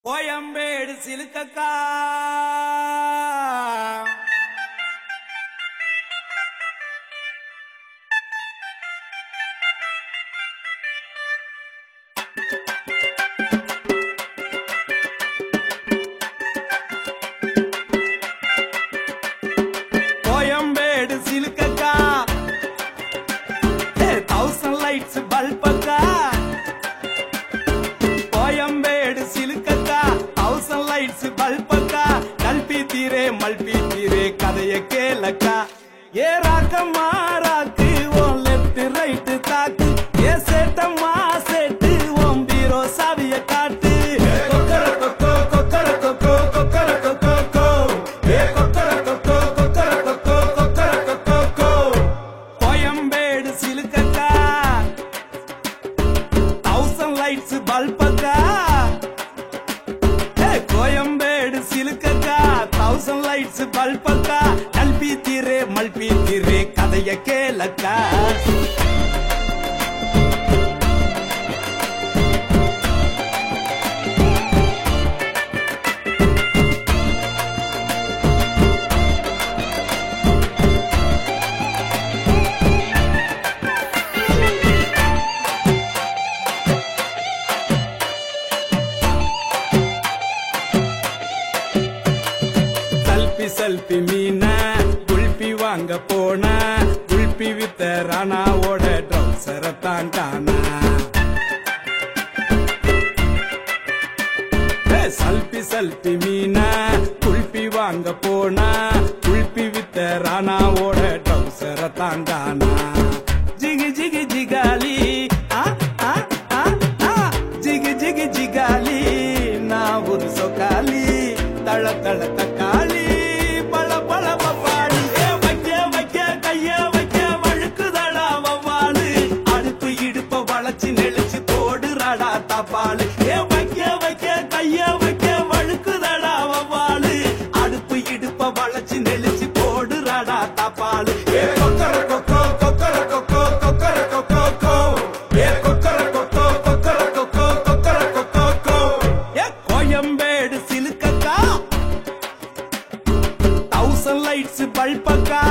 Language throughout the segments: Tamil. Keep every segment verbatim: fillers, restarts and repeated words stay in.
கோயம்பேடு சிலுக்கக்கா கோயம்பேடு சிலுக்கக்கா தௌசண்ட் லைட்ஸ் பல்பக்கா கோயம்பேடு சிலுக்கக்கா தௌசண்ட் லைட்ஸ் பல்பக்கா கல்பி தீரே மல்பி தீரே கதைய கேளக்கா ஏ ராக்கம்மா ராக்கு ஓ லெப்ட் ரைட் தாக்கு ஏ சேட்டம்மா சேட்டு ஓம் பீரோ சாவிய காட்டு கொக்கர கொக்கோ கொக்கர கொக்கோ கொக்கர கொக்கோ கோ ஏ கொக்கர கொக்கோ கொக்கர கொக்கோ கொக்கர கொக்கோ கோ கோயம்பேடு சிலுக்கக்கா தௌசண்ட் லைட்ஸ் பல்பக்கா கோயம்பேடு சிலுக்கக்கா தௌசண்ட் லைட்ஸ் பல்பக்கா கல்பி தீரே மல்பி தீரே கதைய கேளக்கா செல்பி மீன குல்பி வாங்க போன குல்பி வித்த ராணாவோட ட்ரௌசர தாண்டானா செல்பி செல்பி மீன குல்பி வாங்க போன குல்பி வித்த ராணாவோட ட்ரௌசர தாண்டானா ஜிகி ஜிகி ஜிகாலி ஆ ஆ ஆ ஆ ஜிகி ஜிகி ஜிகாலி நான் ஒரு சொக்காலி தள தள தக்காளி நெளிச்சு போடுறாடா தப்பாளு ஏ வைக்க வைக்க கைய வைக்க வழுக்குதடா வவ்வாளு அடுப்பு இடுப்ப வளைச்சு நெளிச்சு போடுறாடா தப்பாளு ஏ கொக்கர கொக்கோ கொக்கர கொக்கோ கொக்கர கொக்கோ கோ ஏ கொக்கர கொக்கோ கொக்கர கொக்கோ கொக்கர கொக்கோ கோ ஏ கோயம்பேடு சிலுக்கக்கா தௌசண்ட் லைட்ஸ் பல்பக்கா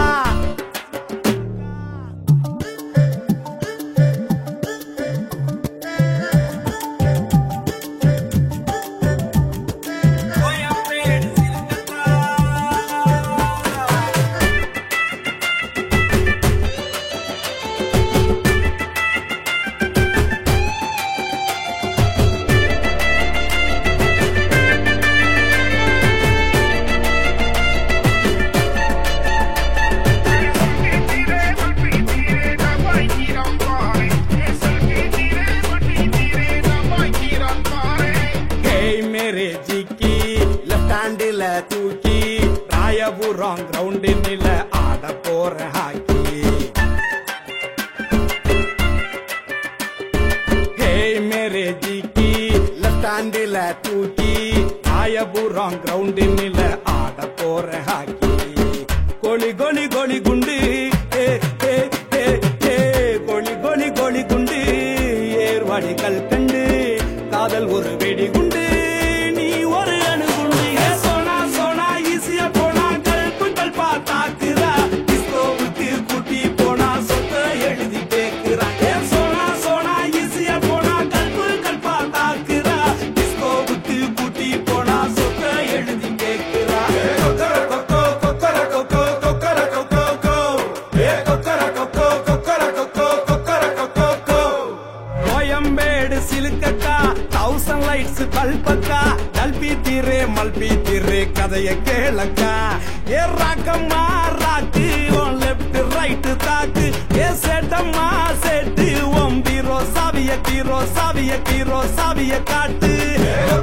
தூக்கி ராயபுரம் கிரவுண்டினில ஆட போற ஹாக்கி ஹே மேரே ஜிக்கி லெஃப்ட் ஹேண்டில தூக்கி ராயபுரம் கிரவுண்டினில ஆட போற ஹாக்கி கோலி கோலி கோலி குண்டு ஏ ஏ ஏ ஏ கோலி கோலி கோலி குண்டு ஏர்வாடி கல் கண்டு காதல் ஒரு வெடி குண்டு நீ ஒரு அணுகுண்டு சிலுக்கக்கா தௌசண்ட் லைட்ஸ் பல்பக்கா கல்பி தீரே மல்பி தீரே கதைய கேளக்கா ஏ ராக்கம்மா ராக்கு ஓன் லெப்ட் ரைட் தாக்கு ஏ சேட்டம்மா சேட்டு ஓம் பீரோ சாவிய கீரோ சாவிய கீரோ சாவிய காட்டு